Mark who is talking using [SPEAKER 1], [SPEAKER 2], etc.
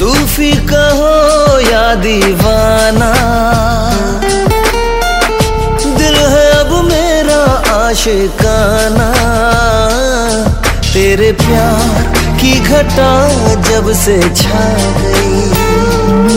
[SPEAKER 1] सूफी कहो या दीवाना, दिल है अब मेरा आशिकाना। तेरे प्यार की घटा जब से छा गई,